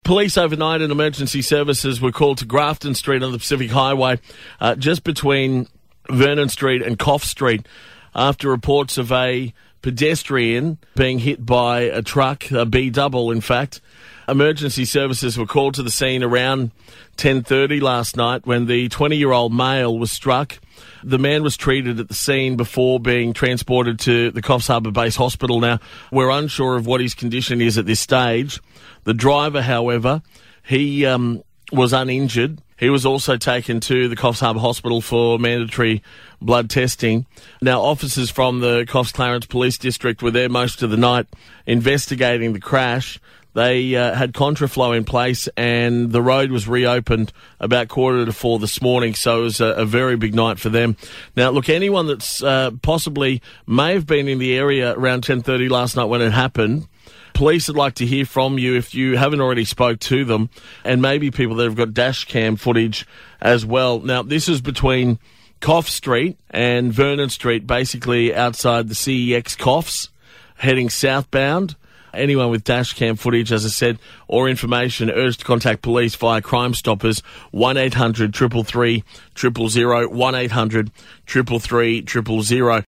Police overnight and emergency services were called to Grafton Street on the Pacific Highway, just between Vernon Street and Coff Street, after reports of a pedestrian being hit by a truck, a B-double in fact. Emergency services were called to the scene around 10:30 last night when the 20-year-old male was struck. The man was treated at the scene before being transported to the Coffs Harbour Base Hospital. Now, we're unsure of what his condition is at this stage. The driver, however, he was uninjured. He was also taken to the Coffs Harbour Hospital for mandatory blood testing. Now, officers from the Coffs Clarence Police District were there most of the night investigating the crash. They had contraflow in place and the road was reopened about 3:45 this morning, so it was a very big night for them. Now, look, anyone that's possibly may have been in the area around 10:30 last night when it happened, police would like to hear from you if you haven't already spoke to them, and maybe people that have got dash cam footage as well. Now, this is between Coff Street and Vernon Street, basically outside the CEX Coffs, heading southbound. Anyone with dash cam footage, as I said, or information, urged to contact police via Crime Stoppers, 1-800-333-000, 1-800-333-000.